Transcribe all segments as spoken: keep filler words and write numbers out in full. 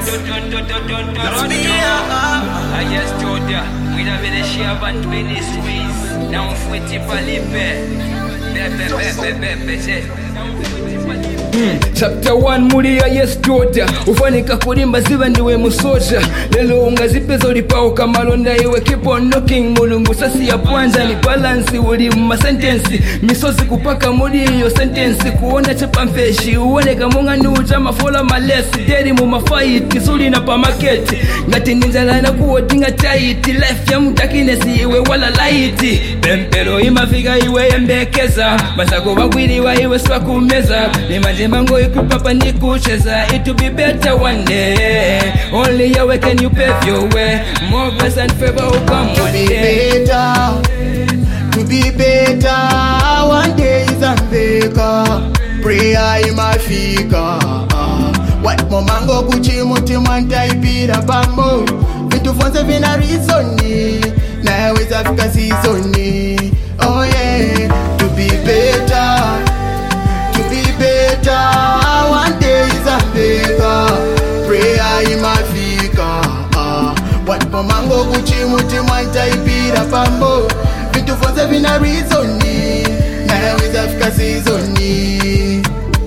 I just told ya, we have been a share and twenty squeeze. Now fouetté par les pères. Bébé, bébé, bébé, Hmm. Chapter one muri ya yes daughter ufanika kulimba ziba ndiwe musoja lelo ungazipezo ulipao kamalonda iwe keep on knocking mulungu sasi ya kwanza ni balance uli mma sentence misozi kupaka muri iyo sentence kuona chepa mfeshi uone kamunga nuja mafola malesi deri mu mafight suli na pa market ngati ninjala na kuodinga tight life ya mutakinesi iwe wala light bempelo imafika iwe embekeza basako bakwiriwa iwe swa kumeza mango ikupapa ni kucheza. It will be better one day. Only Yahweh can you pave your way. More grace and favor will come one day. To be better one day is ambeka. Prayer imafika. What momango kuchi muti mwanta ipira bambo. Vitu fonse vina rizoni. Na weza fika seasoni. Oh yeah. To be better. One day is a maker. Prayer imafika. Ah, what pomango kuchi muti mwanta ipira pambo. Vitu fonse vina rizoni. Na weza fika seasoni.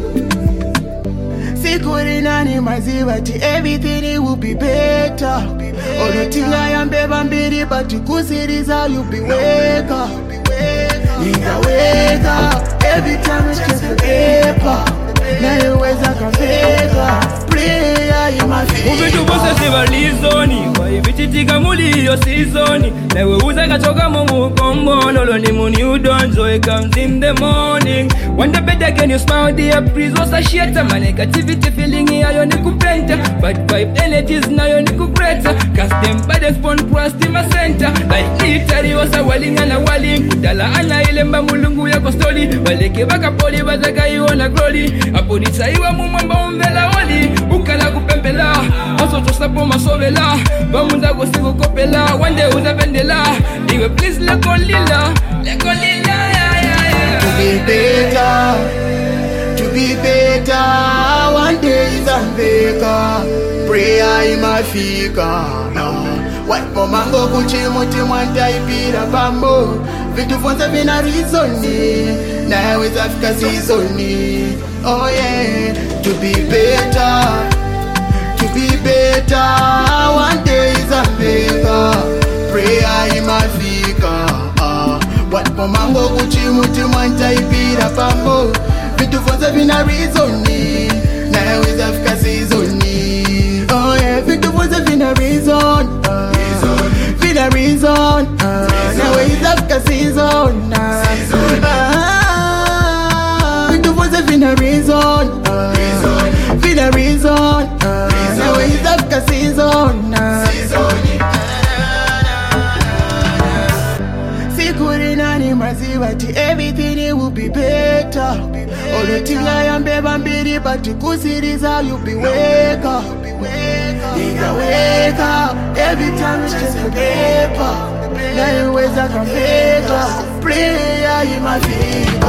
Sikuri nani maziwa ti everything it will be better. Olotinga ya mbeba mbiri but kusiriza you be weka. Nigga wake up. Every time it's just a paper. Na iweza kafeka. Prayer imafika. Uvitu bose siva lizoni. Kwa ibichitika muli iyo seasoni. Na uweza kachoka mumu kombo. Nolo ni muni udonjo. It comes in the morning. Wonder better can you smile dear please. Osa sheta ma negativity feeling yayo ni kupenta. Bad vibe energies na yo ni kukreta. Cast them bad spawn past in my center. Like Italy osa walinga na waling. Kudala ana ilemba mulungu yako stoli. Waleke baka poli bazaka iwana glory. Aponisa iwa mumamba umvela wali. Ukala kupempela. Aso tosapo masovela. Bamunza gosigo kopela. Wande uza vendela. Iwe please leko lila. Leko lila yeah yeah yeah. To be better. To be better. One day is ambeka. Prayer imafika. What momango kuchi muti mwanta ipira bambo. Vitu fonse vina rizoni. Na weza fika seasoni. Oh yeah. To be better. To be better. One day is a maker. Prayer imafika. Ah, what pomango kuchi muti mwanta ipira bambo. Vitu fonse vina rizoni. Na weza fika seasoni. Oh yeah. Vitu fonse vina reason. Vina reason. Na weza fika season. Vitu fonse vina reason. Vina reason. Na weza fika season. Sikuri nani maziwa ti everything it will be better. Olotinga ya mbeba mbiri but kusiriza you be weka. Nigga wake up. Every time it's just a paper. Na iweza kafeka. Prayer imafika.